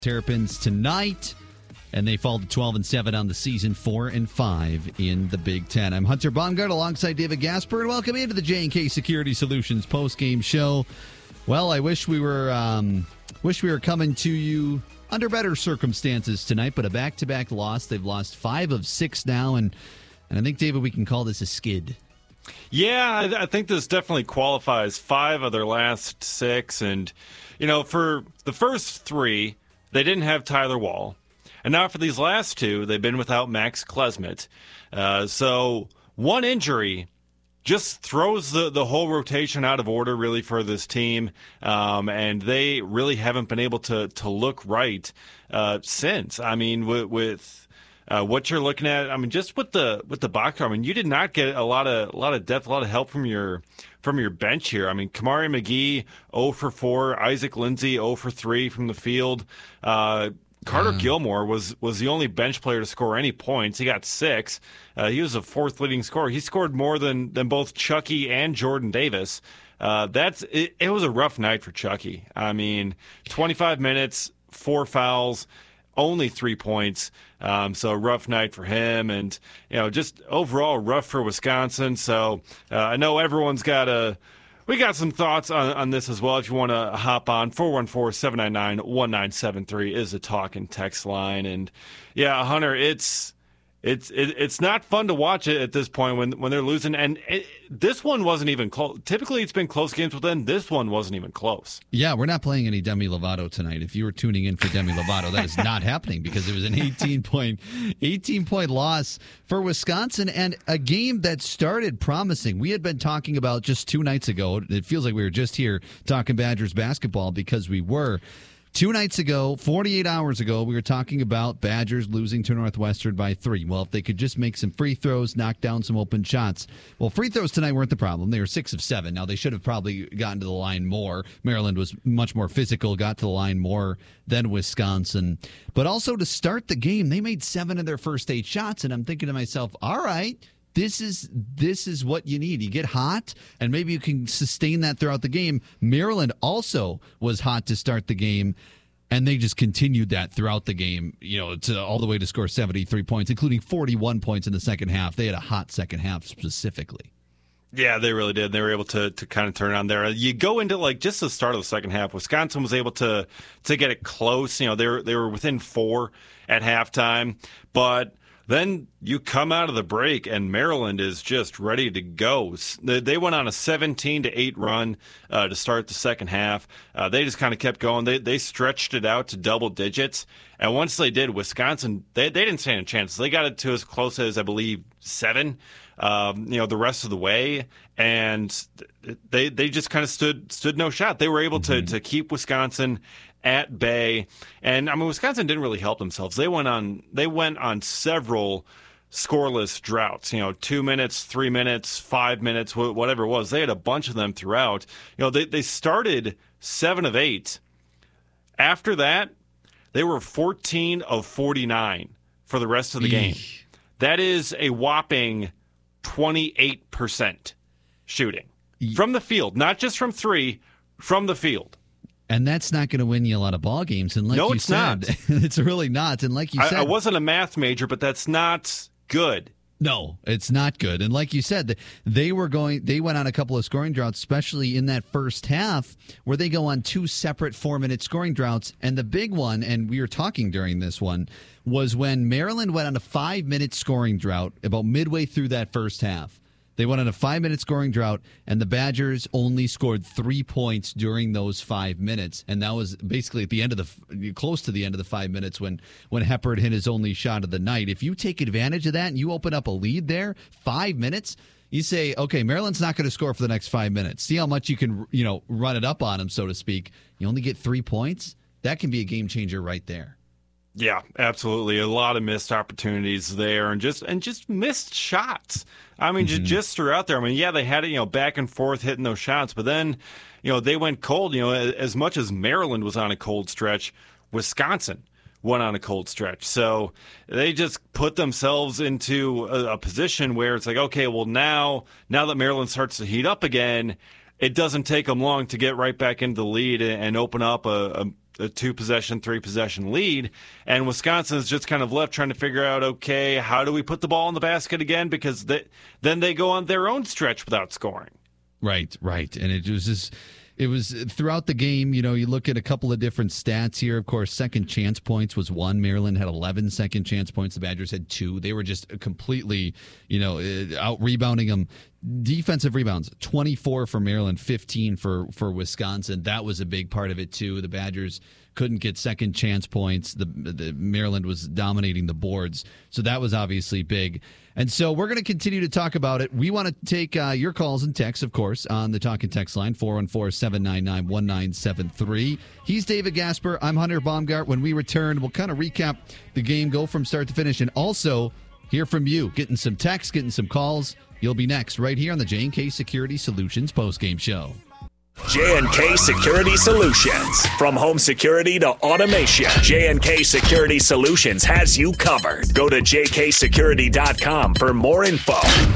Terrapins tonight, and they fall to 12-7 on the season, 4-5 in the Big Ten. I'm Hunter Baumgart alongside David Gasper, and welcome into the J&K Security Solutions post-game show. Well, I wish we were coming to you under better circumstances tonight, but a back-to-back loss. They've lost 5 of 6 now, and I think, David, we can call this a skid. Yeah, I think this definitely qualifies 5 of their last 6, and for the first 3. They didn't have Tyler Wall. And now for these last 2, they've been without Max Klesmit. So one injury just throws the whole rotation out of order, really, for this team. And they really haven't been able to look right since. I mean, with what you're looking at, I mean, just with the box score, I mean, you did not get a lot of depth, a lot of help from your bench here. I mean, Kamari McGee, 0 for 4. Isaac Lindsey, 0 for 3 from the field. Carter Gilmore was the only bench player to score any points. He got 6. He was the 4th leading scorer. He scored more than both Chucky and Jordan Davis. It was a rough night for Chucky. I mean, 25 minutes, 4 fouls, only 3 points. So a rough night for him, and just overall rough for Wisconsin. So I know everyone's we got some thoughts on this as well. If you want to hop on, 414-799-1973 is the talk and text line. And yeah, Hunter, it's not fun to watch it at this point when they're losing. And this one wasn't even close. Typically, it's been close games, but then this one wasn't even close. Yeah, we're not playing any Demi Lovato tonight. If you were tuning in for Demi Lovato, that is not happening because it was an 18-point loss for Wisconsin, and a game that started promising. We had been talking about just 2 nights ago. It feels like we were just here talking Badgers basketball because we were. 2 nights ago, 48 hours ago, we were talking about Badgers losing to Northwestern by 3. Well, if they could just make some free throws, knock down some open shots. Well, free throws tonight weren't the problem. They were 6 of 7. Now, they should have probably gotten to the line more. Maryland was much more physical, got to the line more than Wisconsin. But also to start the game, they made 7 of their first 8 shots, and I'm thinking to myself, all right, This is what you need. You get hot, and maybe you can sustain that throughout the game. Maryland also was hot to start the game, and they just continued that throughout the game, all the way to score 73 points, including 41 points in the second half. They had a hot second half specifically. Yeah, they really did. They were able to kind of turn it on there. You go into just the start of the second half. Wisconsin was able to get it close. They were within 4 at halftime, but then you come out of the break, and Maryland is just ready to go. They went on a 17-8 run to start the second half. They just kind of kept going. They stretched it out to double digits. And once they did, Wisconsin, they didn't stand a chance. They got it to as close as, I believe, 7, the rest of the way. And they just kind of stood no shot. They were able to keep Wisconsin at bay. And I mean, Wisconsin didn't really help themselves. They went on several scoreless droughts, 2 minutes, 3 minutes, 5 minutes, whatever it was. They had a bunch of them throughout. They started 7 of 8. After that, they were 14 of 49 for the rest of the game. That is a whopping 28% shooting from the field, not just from 3, from the field. And that's not going to win you a lot of ball games. And like no, you it's said, not. It's really not. And like you said, I wasn't a math major, but that's not good. No, it's not good. And like you said, they went on a couple of scoring droughts, especially in that first half, where they go on 2 separate 4-minute scoring droughts. And the big one, and we were talking during this one, was when Maryland went on a 5-minute scoring drought about midway through that first half. They went on a 5-minute scoring drought, and the Badgers only scored 3 points during those 5 minutes. And that was basically at the end of close to the end of the 5 minutes when Heppard hit his only shot of the night. If you take advantage of that and you open up a lead there, 5 minutes, you say, okay, Maryland's not going to score for the next 5 minutes. See how much you can, run it up on them, so to speak. You only get 3 points. That can be a game changer right there. Yeah, absolutely. A lot of missed opportunities there, and just missed shots. I mean, just throughout there. I mean, yeah, they had it, back and forth hitting those shots, but then, they went cold. As much as Maryland was on a cold stretch, Wisconsin went on a cold stretch. So they just put themselves into a position where it's like, okay, well, now that Maryland starts to heat up again, it doesn't take them long to get right back into the lead and open up a a 2-possession, 3-possession lead, and Wisconsin is just kind of left trying to figure out, okay, how do we put the ball in the basket again? Because then they go on their own stretch without scoring. Right. And it was just, it was throughout the game. You look at a couple of different stats here. Of course, second chance points was 1. Maryland had 11 second chance points. The Badgers had 2. They were just completely, out rebounding them. Defensive rebounds, 24 for Maryland, 15 for Wisconsin. That was a big part of it, too. The Badgers couldn't get second chance points. The Maryland was dominating the boards. So that was obviously big. And so we're going to continue to talk about it. We want to take your calls and texts, of course, on the Talk and Text line, 414-799-1973. He's David Gasper. I'm Hunter Baumgart. When we return, we'll kind of recap the game, go from start to finish, and also hear from you, getting some texts, getting some calls. You'll be next right here on the J&K Security Solutions postgame show. J&K Security Solutions. From home security to automation, J&K Security Solutions has you covered. Go to jksecurity.com for more info.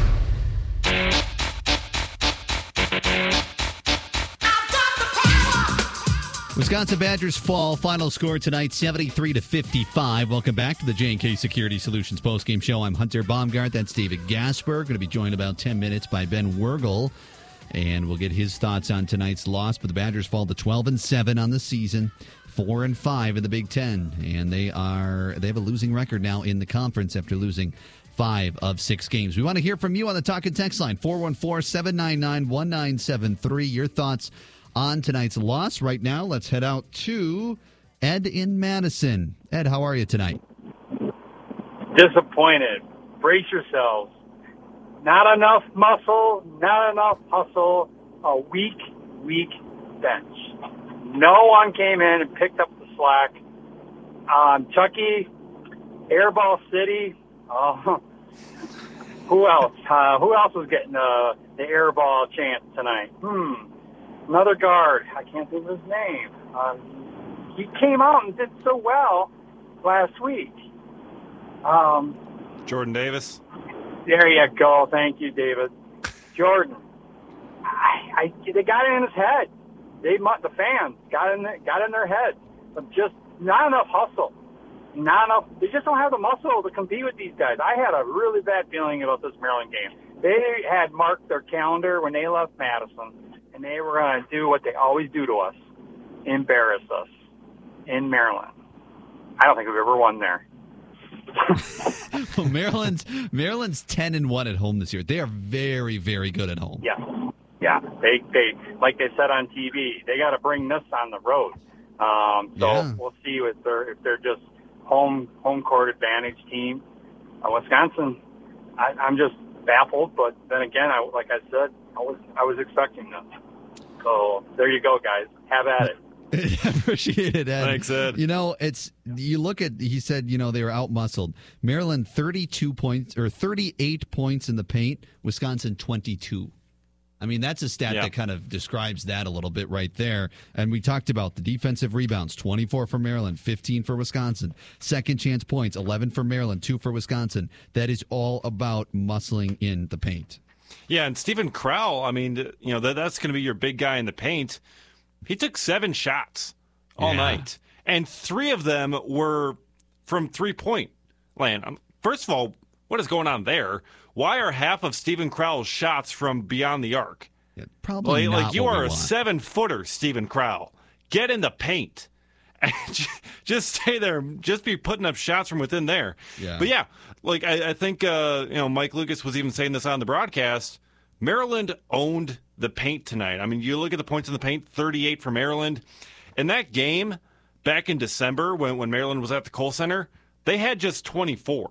Wisconsin Badgers fall. Final score tonight, 73-55. Welcome back to the J&K Security Solutions postgame show. I'm Hunter Baumgart. That's David Gasper. Going to be joined about 10 minutes by Ben Wergel. And we'll get his thoughts on tonight's loss. But the Badgers fall to 12-7 on the season, 4-5 in the Big Ten, and they have a losing record now in the conference after losing 5 of 6 games. We want to hear from you on the Talk and Text line, 414-799-1973. Your thoughts on tonight's loss. Right now, let's head out to Ed in Madison. Ed, how are you tonight? Disappointed. Brace yourselves. Not enough muscle, not enough hustle, a weak bench. No one came in and picked up the slack. Chucky, Airball City, who else? Who else was getting the airball chance tonight? Another guard. I can't think of his name. He came out and did so well last week. Jordan Davis. There you go. Thank you, David. Jordan. They got it in his head. The fans got in their head. But just not enough hustle. Not enough. They just don't have the muscle to compete with these guys. I had a really bad feeling about this Maryland game. They had marked their calendar when they left Madison, and they were going to do what they always do to us, embarrass us in Maryland. I don't think we've ever won there. Well, Maryland's 10-1 at home this year. They are very, very good at home. Yeah. They like they said on TV, they got to bring this on the road. We'll see if they're just home court advantage team. Wisconsin, I'm just baffled. But then again, like I said, I was expecting them. So there you go, guys. Have at it. Appreciate it, Ed. Thanks, Ed. You look at, he said, they were out-muscled. Maryland, 38 points in the paint. Wisconsin, 22. I mean, that's a stat that kind of describes that a little bit right there. And we talked about the defensive rebounds, 24 for Maryland, 15 for Wisconsin. Second chance points, 11 for Maryland, 2 for Wisconsin. That is all about muscling in the paint. Yeah, and Stephen Crowell, I mean, that's going to be your big guy in the paint. He took 7 shots all night, and 3 of them were from three-point land. First of all, what is going on there? Why are half of Stephen Crowell's shots from beyond the arc? Yeah, probably not. Like you are a want. 7-footer, Stephen Crowell. Get in the paint. And just stay there. Just be putting up shots from within there. Yeah. But yeah, like I think Mike Lucas was even saying this on the broadcast. Maryland owned the paint tonight. I mean, you look at the points in the paint, 38 for Maryland. In that game back in December when Maryland was at the Kohl Center, they had just 24.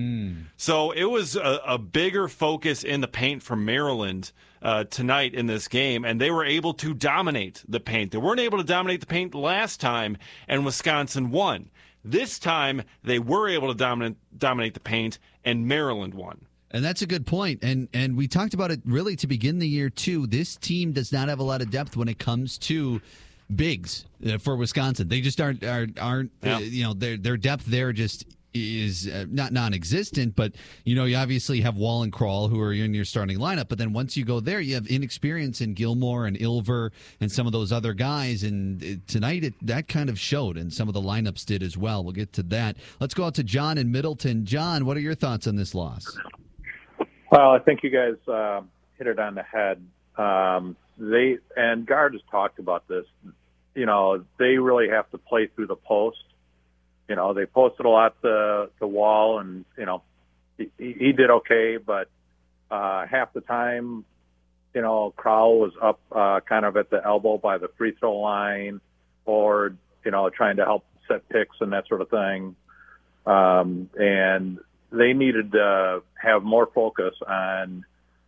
So it was a bigger focus in the paint for Maryland tonight in this game, and they were able to dominate the paint. They weren't able to dominate the paint last time, and Wisconsin won. This time, they were able to dominate the paint, and Maryland won. And that's a good point. And we talked about it really to begin the year, too. This team does not have a lot of depth when it comes to bigs for Wisconsin. They just aren't their depth there just is not non-existent, but you obviously have Wall and Krall who are in your starting lineup. But then once you go there, you have inexperience in Gilmore and Ilver and some of those other guys. And tonight that kind of showed, and some of the lineups did as well. We'll get to that. Let's go out to John in Middleton. John, what are your thoughts on this loss? Well, I think you guys hit it on the head. They and Gard has talked about this. They really have to play through the post. They posted a lot the Wall, and he did okay, but half the time, Krall was up kind of at the elbow by the free throw line, or trying to help set picks and that sort of thing. And they needed to have more focus on,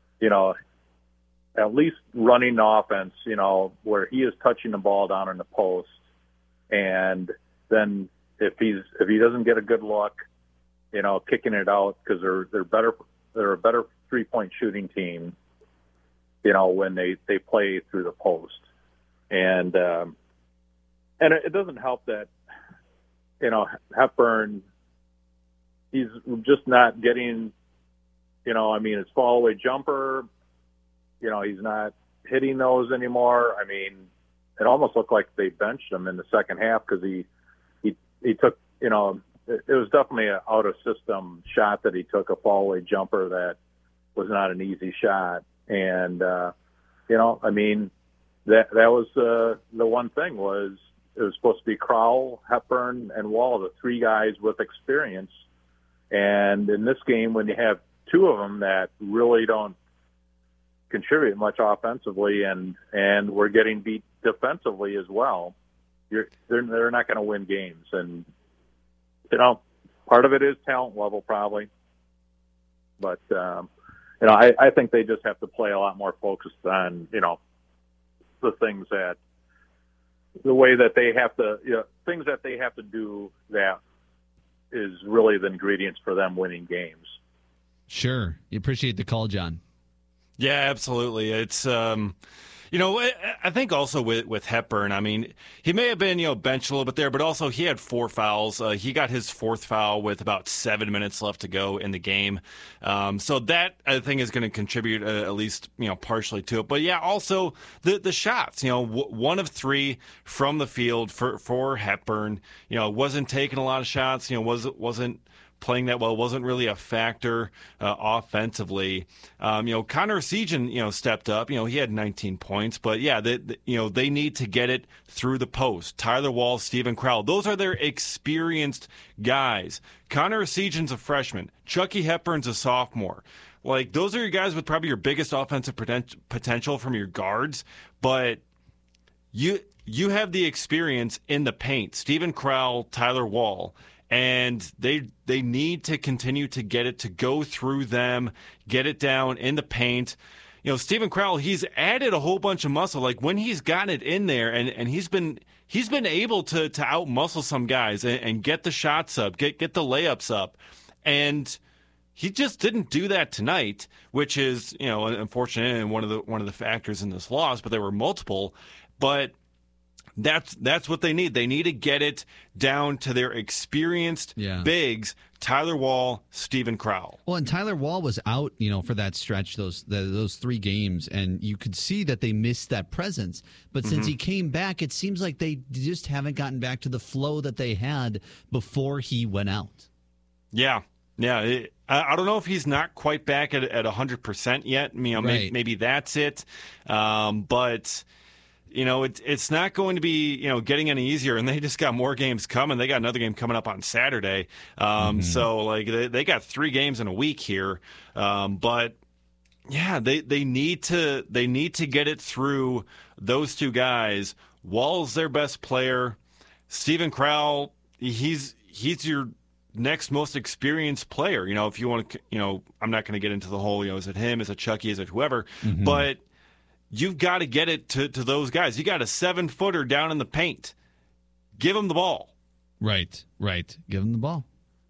at least running the offense, where he is touching the ball down in the post, and then if he doesn't get a good look, kicking it out, because they're a better 3-point shooting team, when they play through the post, and it doesn't help that Hepburn, he's just not getting, his fall away jumper, he's not hitting those anymore. It almost looked like they benched him in the second half because he took, it was definitely an out-of-system shot that he took, a fall-away jumper that was not an easy shot. And, that was the one thing was it was supposed to be Krall, Hepburn, and Wall, the three guys with experience. And in this game, when you have two of them that really don't contribute much offensively and we're getting beat defensively as well, they're not going to win games. And, part of it is talent level probably. But, I think they just have to play a lot more focused on, the things the way that they have to, things that they have to do that is really the ingredients for them winning games. Sure. You appreciate the call, John. Yeah, absolutely. It's, I think also with Hepburn, he may have been, benched a little bit there, but also he had 4 fouls. He got his 4th foul with about 7 minutes left to go in the game. So that, I think, is going to contribute at least, partially to it. But yeah, also the shots, 1 of 3 from the field for Hepburn, wasn't taking a lot of shots, wasn't playing that well, wasn't really a factor offensively. Connor Segan, stepped up. He had 19 points, but yeah, they need to get it through the post. Tyler Wall, Steven Krall, those are their experienced guys. Connor Segan's a freshman. Chucky Hepburn's a sophomore. Those are your guys with probably your biggest offensive potential from your guards, but you have the experience in the paint. Steven Krall, Tyler Wall. And they need to continue to get it to go through them, get it down in the paint. Steven Krall, he's added a whole bunch of muscle. When he's gotten it in there, and he's been able to out-muscle some guys and get the shots up, get the layups up. And he just didn't do that tonight, which is, unfortunate and one of the factors in this loss, but there were multiple. But that's what they need. They need to get it down to their experienced bigs, Tyler Wall, Steven Krall. Well, and Tyler Wall was out, for that stretch, those 3 games, and you could see that they missed that presence. But since he came back, it seems like they just haven't gotten back to the flow that they had before he went out. Yeah. Yeah, I don't know if he's not quite back at 100% yet. Right. Maybe that's it. But it's not going to be, getting any easier, and they just got more games coming. They got another game coming up on Saturday. So they got 3 games in a week here. But yeah, they need to get it through those 2 guys. Wall's their best player. Steven Krall, he's your next most experienced player. If you want to, I'm not going to get into the whole, is it him, is it Chucky, is it whoever, but you've got to get it to those guys. You got a 7-footer down in the paint. Give him the ball. Right. Give him the ball.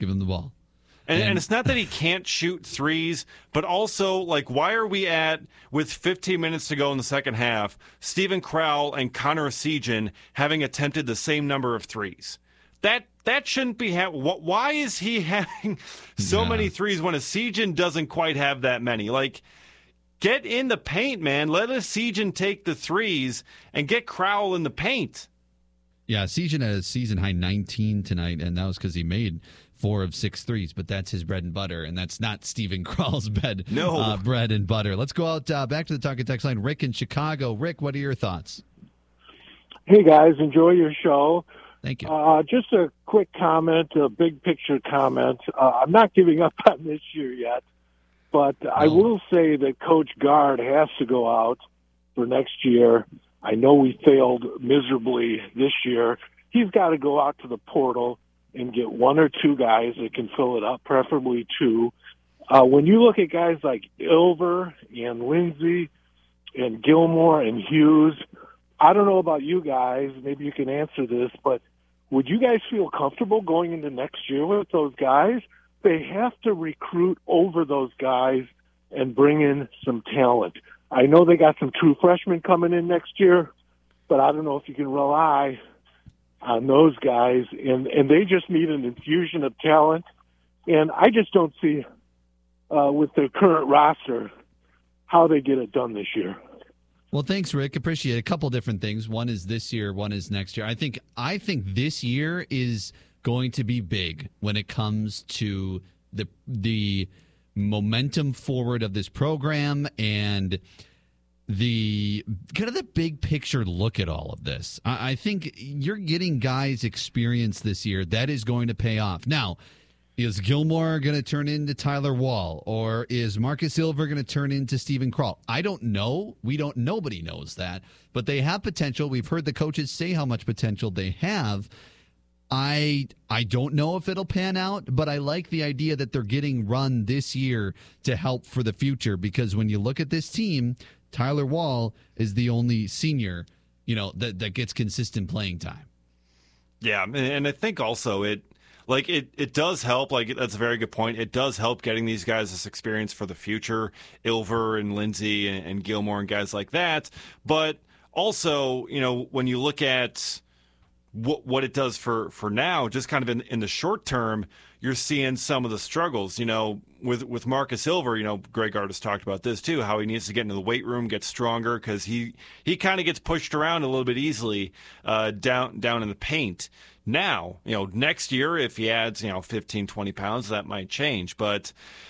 And it's not that he can't shoot threes, but also, why are we with 15 minutes to go in the second half, Steven Krall and Connor Segan having attempted the same number of threes? That shouldn't be happening. Why is he having so many threes when Essegian doesn't quite have that many? Like, get in the paint, man. Let Essegian take the threes and get Crowell in the paint. Yeah, Essegian had a season-high 19 tonight, and that was because he made 4 of 6 threes, but that's his bread and butter, and that's not Steven Crowell's bread and butter. Let's go out back to the Talking Text line. Rick in Chicago. Rick, what are your thoughts? Hey, guys. Enjoy your show. Thank you. Just a quick comment, a big picture comment. I'm not giving up on this year yet, but I will say that Coach Gard has to go out for next year. I know we failed miserably this year. He's got to go out to the portal and get 1 or 2 guys that can fill it up, preferably 2. When you look at guys like Ilver and Lindsey and Gilmore and Hughes, I don't know about you guys. Maybe you can answer this, but would you guys feel comfortable going into next year with those guys? They have to recruit over those guys and bring in some talent. I know they got some true freshmen coming in next year, but I don't know if you can rely on those guys. And they just need an infusion of talent. And I just don't see, with their current roster, how they get it done this year. Well, thanks, Rick. Appreciate it. A couple different things. One is this year, one is next year. I think this year is going to be big when it comes to the momentum forward of this program and the kind of the big picture look at all of this. I think you're getting guys experience this year. That is going to pay off. Now, is Gilmore going to turn into Tyler Wall, or is Marcus Ilver going to turn into Steven Crowell? I don't know. Nobody knows that, but they have potential. We've heard the coaches say how much potential they have. I don't know if it'll pan out, but I like the idea that they're getting run this year to help for the future, because when you look at this team, Tyler Wall is the only senior, that gets consistent playing time. Yeah, and I think also it does help. Like, that's a very good point. It does help getting these guys this experience for the future, Ilver and Lindsey and Gilmore and guys like that. But also, when you look at what it does for now, just kind of in the short term, you're seeing some of the struggles. With Marcus Ilver, Greg Gard has talked about this too, how he needs to get into the weight room, get stronger, because he kind of gets pushed around a little bit easily down in the paint. Now, next year, if he adds, 15, 20 pounds, that might change. But,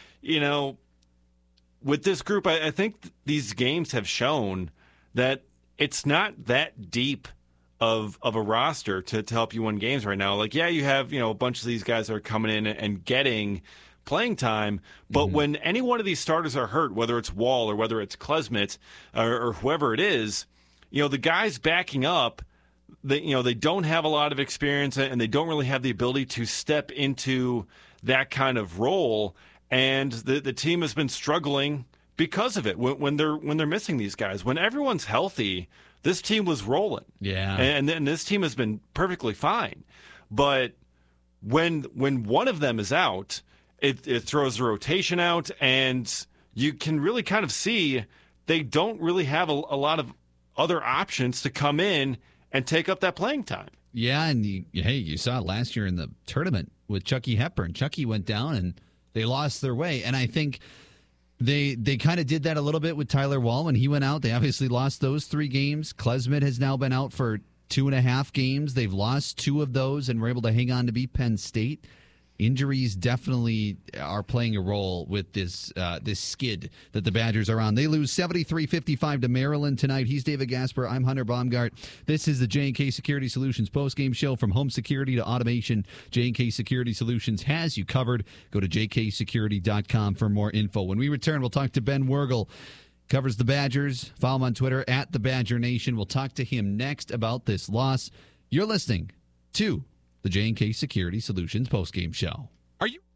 with this group, I think these games have shown that it's not that deep of a roster to help you win games right now. Like, yeah, you have, a bunch of these guys that are coming in and getting playing time, but when any one of these starters are hurt, whether it's Wall or whether it's Klesmit or whoever it is, the guys backing up, they don't have a lot of experience, and they don't really have the ability to step into that kind of role. And the team has been struggling because of it when they're missing these guys. When everyone's healthy, this team was rolling. Yeah, and this team has been perfectly fine. But when one of them is out, it throws the rotation out, and you can really kind of see they don't really have a lot of other options to come in and take up that playing time. Yeah, and you saw it last year in the tournament with Chucky Hepburn. Chucky went down, and they lost their way. And I think they kind of did that a little bit with Tyler Wall when he went out. They obviously lost those 3 games. Klesmit has now been out for 2.5 games. They've lost 2 of those and were able to hang on to beat Penn State. Injuries definitely are playing a role with this skid that the Badgers are on. They lose 73-55 to Maryland tonight. He's David Gasper. I'm Hunter Baumgart. This is the J&K Security Solutions postgame show. From home security to automation, J&K Security Solutions has you covered. Go to jksecurity.com for more info. When we return, we'll talk to Ben Wergel. Covers the Badgers. Follow him on Twitter at the Badger Nation. We'll talk to him next about this loss. You're listening to the J&K Security Solutions postgame show. Are you?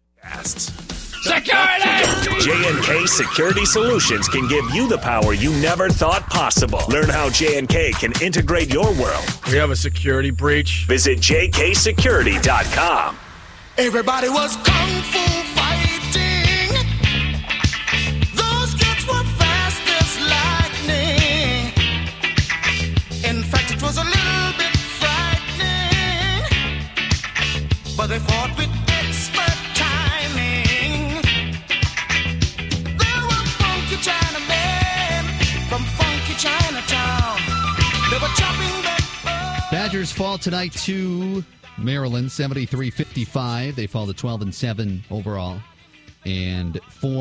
Security! J&K Security Solutions can give you the power you never thought possible. Learn how J&K can integrate your world. We have a security breach. Visit jksecurity.com. Everybody was kung fu fighting. Those kids were fast as lightning. In fact, it was a little bit frightening. they fought with expert timing. They were funky Chinamen from funky Chinatown. They were chopping them up. Badgers fall tonight to Maryland, 73-55. They fall to 12-7 overall and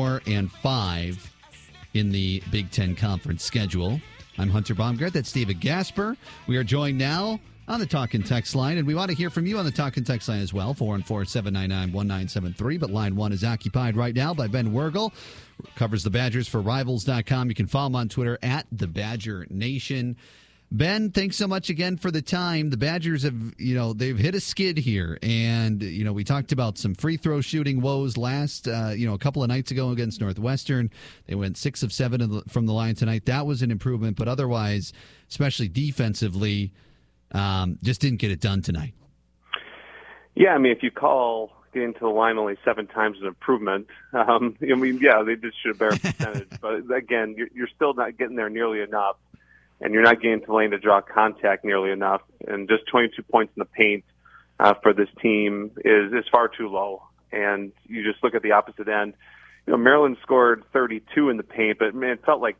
4-5 in the Big Ten Conference schedule. I'm Hunter Baumgart. That's David Gasper. We are joined now on the Talk and Text line, and we want to hear from you on the Talk and Text line as well, 414-799-1973. But line 1 is occupied right now by Ben Wergel, covers the Badgers for Rivals.com. You can follow him on Twitter at the Badger Nation. Ben, thanks so much again for the time. The Badgers have, they've hit a skid here. And, we talked about some free throw shooting woes last, a couple of nights ago against Northwestern. They went 6 of 7 from the line tonight. That was an improvement. But otherwise, especially defensively, just didn't get it done tonight. Yeah, I mean, if you call getting to the line only 7 times an improvement, they just should have better percentage. But, again, you're still not getting there nearly enough. And you're not getting to the lane to draw contact nearly enough. And just 22 points in the paint for this team is far too low. And you just look at the opposite end. Maryland scored 32 in the paint, but, man, it felt like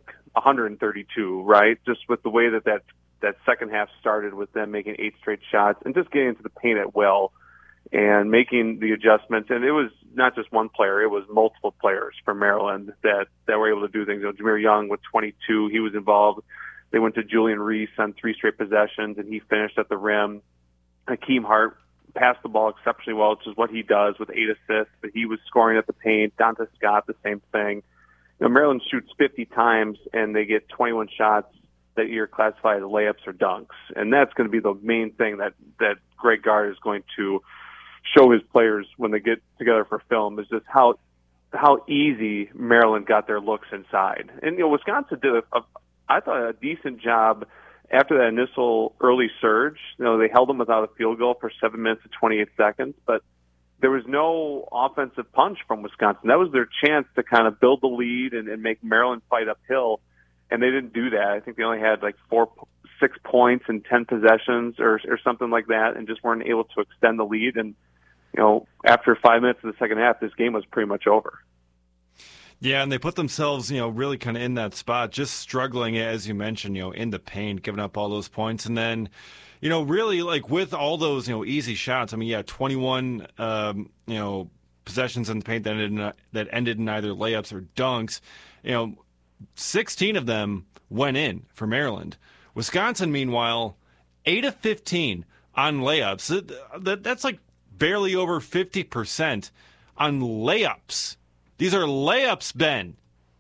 132, right? Just with the way that second half started with them making 8 straight shots and just getting into the paint at will and making the adjustments. And it was not just one player. It was multiple players from Maryland that were able to do things. Jameer Young with 22, he was involved. They went to Julian Reese on 3 straight possessions, and he finished at the rim. Hakeem Hart passed the ball exceptionally well, which is what he does with 8 assists, but he was scoring at the paint. Donta Scott, the same thing. Maryland shoots 50 times, and they get 21 shots that you're classified as layups or dunks. And that's going to be the main thing that Greg Gard is going to show his players when they get together for film, is just how easy Maryland got their looks inside. And, Wisconsin did I thought a decent job after that initial early surge. They held them without a field goal for 7 minutes and 28 seconds, but there was no offensive punch from Wisconsin. That was their chance to kind of build the lead and make Maryland fight uphill, and they didn't do that. I think they only had like 6 points in 10 possessions or something like that, and just weren't able to extend the lead. And, after 5 minutes of the second half, this game was pretty much over. Yeah, and they put themselves, really kind of in that spot, just struggling, as you mentioned, in the paint, giving up all those points. And then, really, like, with all those, easy shots, 21, possessions in the paint that ended in either layups or dunks, 16 of them went in for Maryland. Wisconsin, meanwhile, 8 of 15 on layups. That's like barely over 50% on layups. These are layups, Ben.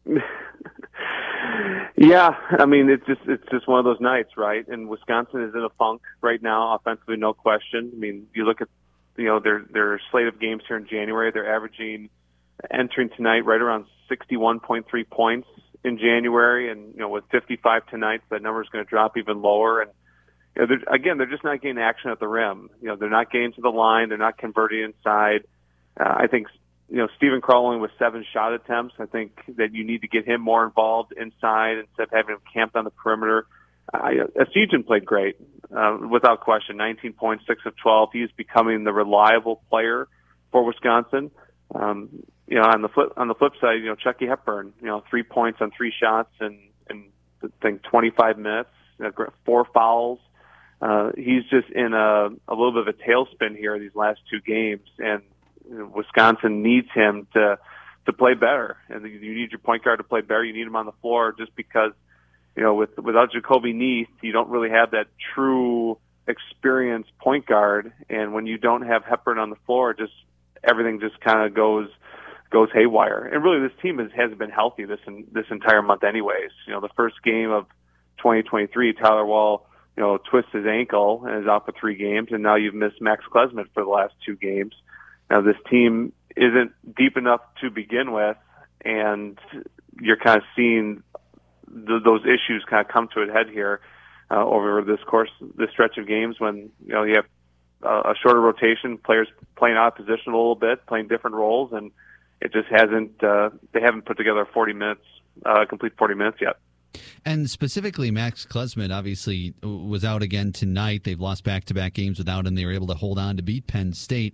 Yeah, it's just one of those nights, right? And Wisconsin is in a funk right now, offensively, no question. You look at their slate of games here in January. They're entering tonight right around 61.3 points in January, and with 55 tonight, that number is going to drop even lower. And they're just not getting action at the rim. They're not getting to the line. They're not converting inside. I think. Stephen Crowley with 7 shot attempts. I think that you need to get him more involved inside instead of having him camped on the perimeter. Asijan played great, without question. 19 points, 6 of 12. He's becoming the reliable player for Wisconsin. On the flip side, Chucky Hepburn, 3 points on 3 shots and I think 25 minutes, 4 fouls. He's just in a little bit of a tailspin here these last 2 games, and Wisconsin needs him to play better, and you need your point guard to play better. You need him on the floor just because, without Jacoby Neath, you don't really have that true experienced point guard. And when you don't have Hepburn on the floor, everything just kind of goes haywire. And really, this team hasn't been healthy this entire month, anyways. The first game of 2023, Tyler Wall, twists his ankle and is out for 3 games, and now you've missed Max Klesmit for the last 2 games. Now, this team isn't deep enough to begin with, and you're kind of seeing those issues kind of come to a head here over this stretch of games when you have a shorter rotation, players playing out of position a little bit, playing different roles, and it just hasn't. They haven't put together complete 40 minutes yet. And specifically, Max Klesmit obviously was out again tonight. They've lost back-to-back games without him. They were able to hold on to beat Penn State.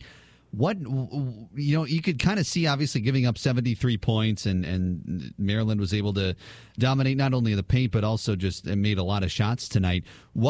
You could kind of see, obviously, giving up 73 points, and Maryland was able to dominate not only the paint, but also just made a lot of shots tonight.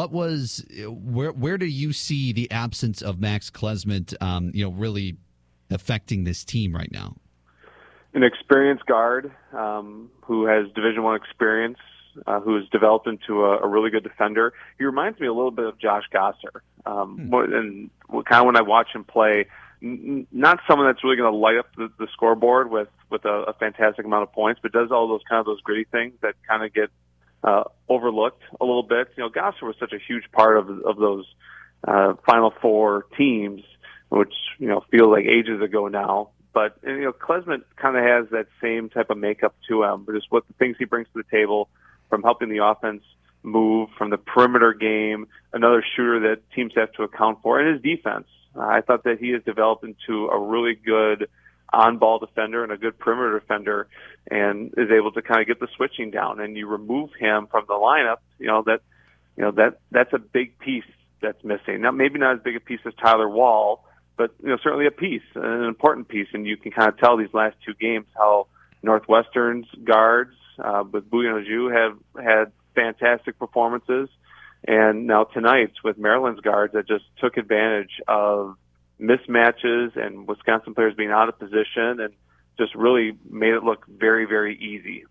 Where do you see the absence of Max Klesmit, really affecting this team right now? An experienced guard who has Division I experience, who has developed into a really good defender. He reminds me a little bit of Josh Gosser. And kind of when I watch him play, not someone that's really going to light up the scoreboard with a fantastic amount of points, but does all those gritty things that kind of get overlooked a little bit. Gosser was such a huge part of those Final Four teams, which feel like ages ago now. But Klesmit kind of has that same type of makeup to him, but just what the things he brings to the table, from helping the offense move, from the perimeter game, another shooter that teams have to account for, and his defense. I thought that he has developed into a really good on-ball defender and a good perimeter defender, and is able to kind of get the switching down. And you remove him from the lineup, that's a big piece that's missing. Now, maybe not as big a piece as Tyler Wall, but certainly a piece, an important piece. And you can kind of tell these last two games how Northwestern's guards with Bouyanoju have had fantastic performances, and now tonight's with Maryland's guards that just took advantage of mismatches and Wisconsin players being out of position, and just really made it look very, very easy.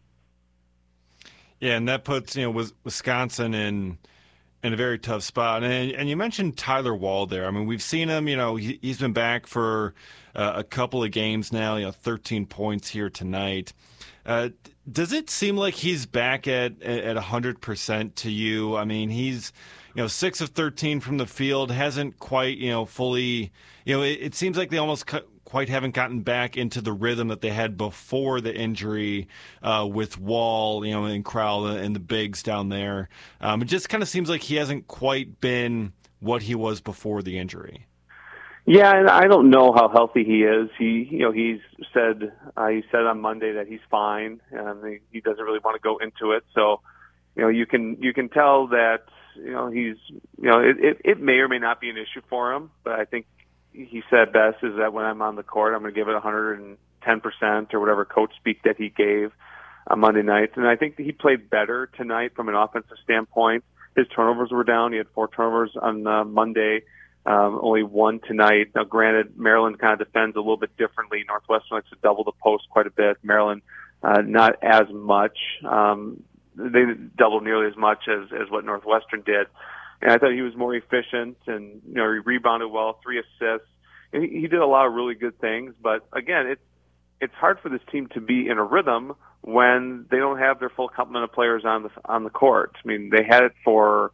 Yeah, and that puts Wisconsin in a very tough spot. And you mentioned Tyler Wall there. I mean, we've seen him. He's been back for a couple of games now. 13 points here tonight. Does it seem like he's back at 100% to you? I mean, he's 6 of 13 from the field, hasn't quite fully. It seems like they almost quite haven't gotten back into the rhythm that they had before the injury with Wall, and Crowell and the bigs down there. It just kind of seems like he hasn't quite been what he was before the injury. Yeah, and I don't know how healthy he is. He said on Monday that he's fine, and he doesn't really want to go into it. So, you can tell that he's it may or may not be an issue for him. But I think he said best is that when I'm on the court, I'm going to give it 110% or whatever coach speak that he gave on Monday night. And I think that he played better tonight from an offensive standpoint. His turnovers were down. He had 4 turnovers on Monday. Only 1 tonight. Now, granted, Maryland kind of defends a little bit differently. Northwestern likes to double the post quite a bit. Maryland, not as much. They doubled nearly as much as what Northwestern did. And I thought he was more efficient, and he rebounded well, 3 assists. And he did a lot of really good things. But again, it's hard for this team to be in a rhythm when they don't have their full complement of players on the court. I mean, they had it for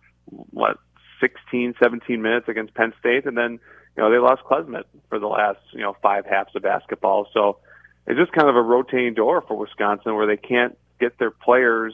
16, 17 minutes against Penn State, and then they lost Klesmit for the last 5 halves of basketball. So it's just kind of a rotating door for Wisconsin, where they can't get their players,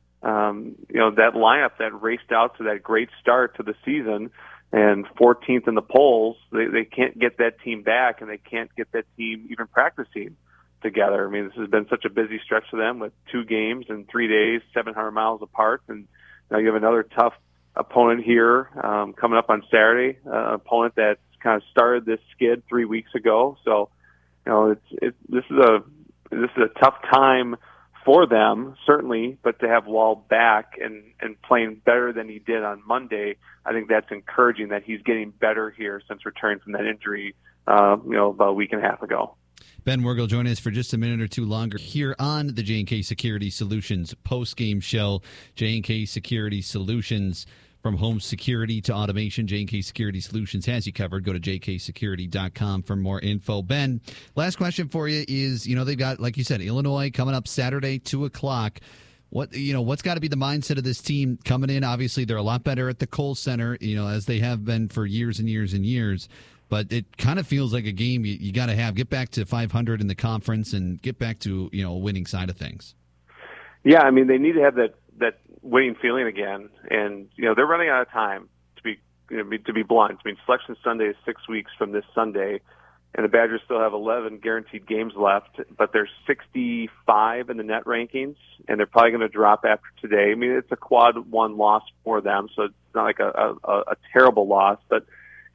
that lineup that raced out to that great start to the season and 14th in the polls. They can't get that team back, and they can't get that team even practicing together. I mean, this has been such a busy stretch for them with 2 games in 3 days, 700 miles apart, and now you have another tough opponent here coming up on Saturday, opponent that kind of started this skid 3 weeks ago. So, this is a tough time for them, certainly, but to have Wall back and playing better than he did on Monday, I think that's encouraging that he's getting better here since returning from that injury, about a week and a half ago. Ben Wergel joining us for just a minute or two longer here on the J&K Security Solutions post-game show. J&K Security Solutions, from home security to automation, J&K Security Solutions has you covered. Go to jksecurity.com for more info. Ben, last question for you is, they've got, like you said, Illinois coming up Saturday, 2 o'clock. What's got to be the mindset of this team coming in? Obviously, they're a lot better at the Kohl Center, as they have been for years and years and years. But it kind of feels like a game you got to get back to 500 in the conference and get back to, a winning side of things. Yeah, I mean, they need to have that winning feeling again, and they're running out of time. To be blunt, I mean, Selection Sunday is 6 weeks from this Sunday, and the Badgers still have 11 guaranteed games left, but they're 65 in the net rankings, and they're probably going to drop after today. I mean, it's a quad 1 loss for them, so it's not like a terrible loss, but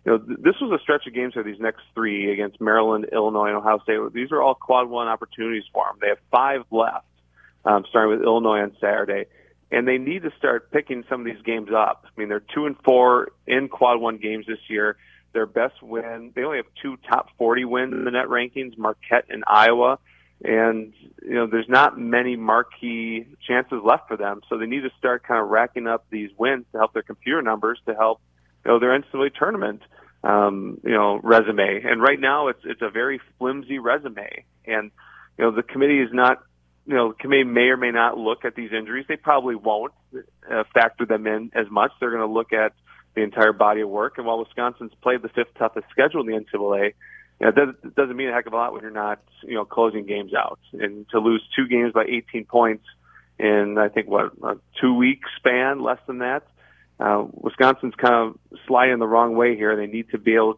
This was a stretch of games for these next three against Maryland, Illinois, and Ohio State. These are all quad one opportunities for them. They have 5 left, starting with Illinois on Saturday. And they need to start picking some of these games up. I mean, they're 2-4 in quad one games this year. Their best win, they only have 2 top 40 wins in the net rankings, Marquette and Iowa. And, there's not many marquee chances left for them. So they need to start kind of racking up these wins to help their computer numbers, to help, their NCAA tournament, resume. And right now it's a very flimsy resume. And, the committee is not, the committee may or may not look at these injuries. They probably won't factor them in as much. They're going to look at the entire body of work. And while Wisconsin's played the 5th toughest schedule in the NCAA, that doesn't mean a heck of a lot when you're not, closing games out. And to lose 2 games by 18 points in, I think, a 2-week span, less than that, Wisconsin's kind of sliding the wrong way here. They need to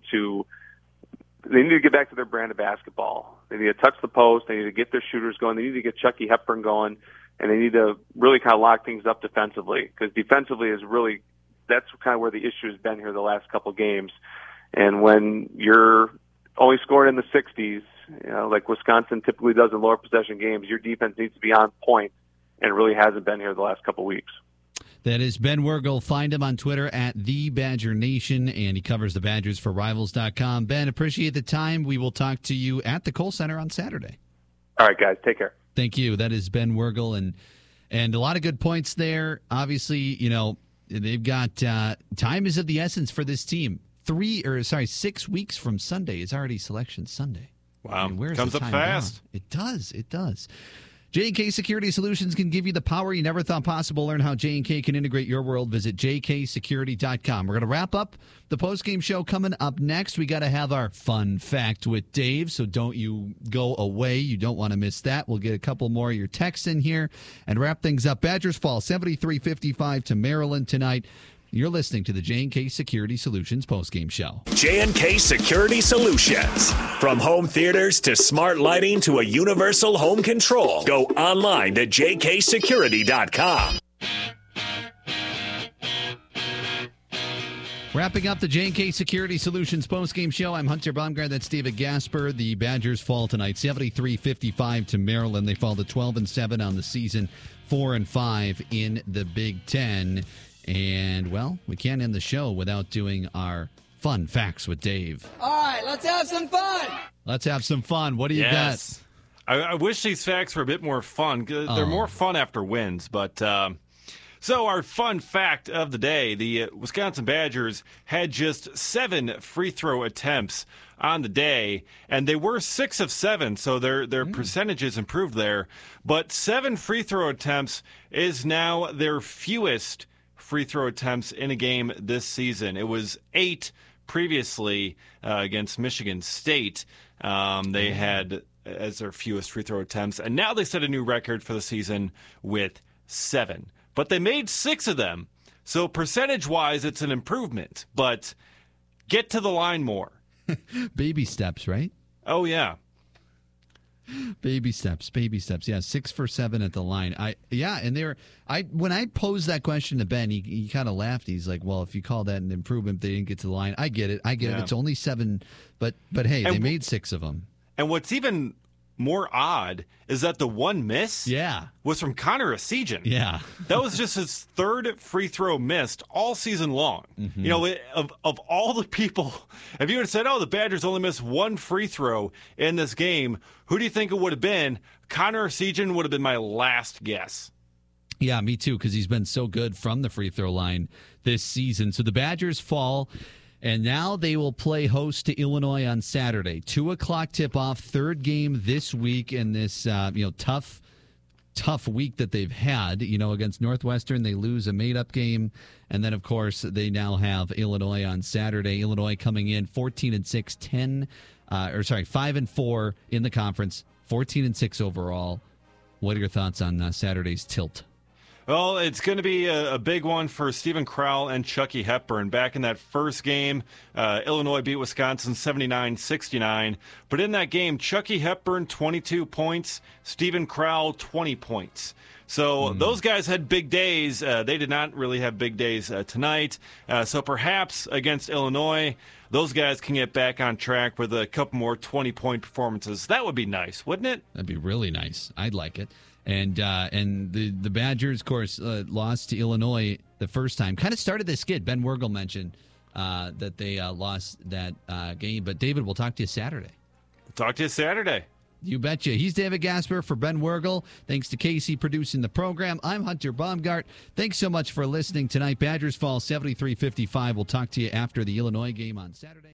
get back to their brand of basketball. They need to touch the post. They need to get their shooters going. They need to get Chucky Hepburn going. And they need to really kind of lock things up defensively, because defensively that's kind of where the issue has been here the last couple of games. And when you're only scoring in the 60s, like Wisconsin typically does in lower possession games, your defense needs to be on point, and it really hasn't been here the last couple of weeks. That is Ben Wergel. Find him on Twitter at @TheBadgerNation, and he covers the Badgers for Rivals.com. Ben, appreciate the time. We will talk to you at the Kohl Center on Saturday. All right, guys. Take care. Thank you. That is Ben Wergel, and a lot of good points there. Obviously, they've got time is of the essence for this team. 6 weeks from Sunday is already Selection Sunday. Wow. I mean, where's Comes the up time fast. gone? It does. J&K Security Solutions can give you the power you never thought possible. Learn how J&K can integrate your world. Visit jksecurity.com. We're going to wrap up the postgame show. Coming up next, we got to have our fun fact with Dave, so don't you go away. You don't want to miss that. We'll get a couple more of your texts in here and wrap things up. Badgers fall 73-55 to Maryland tonight. You're listening to the J&K Security Solutions postgame show. J&K Security Solutions. From home theaters to smart lighting to a universal home control. Go online to jksecurity.com. Wrapping up the J&K Security Solutions postgame show, I'm Hunter Baumgart. That's David Gasper. The Badgers fall tonight 73-55 to Maryland. They fall to 12-7 on the season, 4-5 in the Big Ten. And, well, we can't end the show without doing our fun facts with Dave. All right, let's have some fun. Let's have some fun. What do you got? I wish these facts were a bit more fun. They're more fun after wins. But so our fun fact of the day, the Wisconsin Badgers had just 7 free throw attempts on the day, and they were 6 of 7, so their percentages improved there. But 7 free throw attempts is now their fewest free throw attempts in a game this season. It was 8 previously against Michigan State. They had as their fewest free throw attempts, and now they set a new record for the season with 7. But they made 6 of them, so percentage-wise, it's an improvement. But get to the line more. Baby steps, right? Oh, yeah. Baby steps. Yeah, 6 for 7 at the line. When I posed that question to Ben, he kind of laughed. He's like, "Well, if you call that an improvement, they didn't get to the line." I get it. It's only 7, but hey, they made 6 of them. And what's even more odd is that the one miss was from Connor Essegian. Yeah. That was just his 3rd free throw missed all season long. Mm-hmm. Of all the people, if you had said, the Badgers only missed 1 free throw in this game, who do you think it would have been? Connor Essegian would have been my last guess. Yeah, me too, because he's been so good from the free throw line this season. So the Badgers fall, and now they will play host to Illinois on Saturday. 2:00 tip-off, 3rd game this week in this tough week that they've had. Against Northwestern, they lose a made-up game. And then, of course, they now have Illinois on Saturday. Illinois coming in 14-6, 5-4 in the conference, 14-6 overall. What are your thoughts on Saturday's tilt? Well, it's going to be a big one for Stephen Crowell and Chucky Hepburn. Back in that first game, Illinois beat Wisconsin 79-69. But in that game, Chucky Hepburn, 22 points, Stephen Crowell, 20 points. So those guys had big days. They did not really have big days tonight. So perhaps against Illinois, those guys can get back on track with a couple more 20-point performances. That would be nice, wouldn't it? That'd be really nice. I'd like it. And the Badgers, of course, lost to Illinois the first time. Kind of started this skid. Ben Wergel mentioned that they lost that game. But, David, we'll talk to you Saturday. We'll talk to you Saturday. You betcha. He's David Gasper for Ben Wergel. Thanks to Casey producing the program. I'm Hunter Baumgart. Thanks so much for listening tonight. Badgers fall 73-55. We'll talk to you after the Illinois game on Saturday.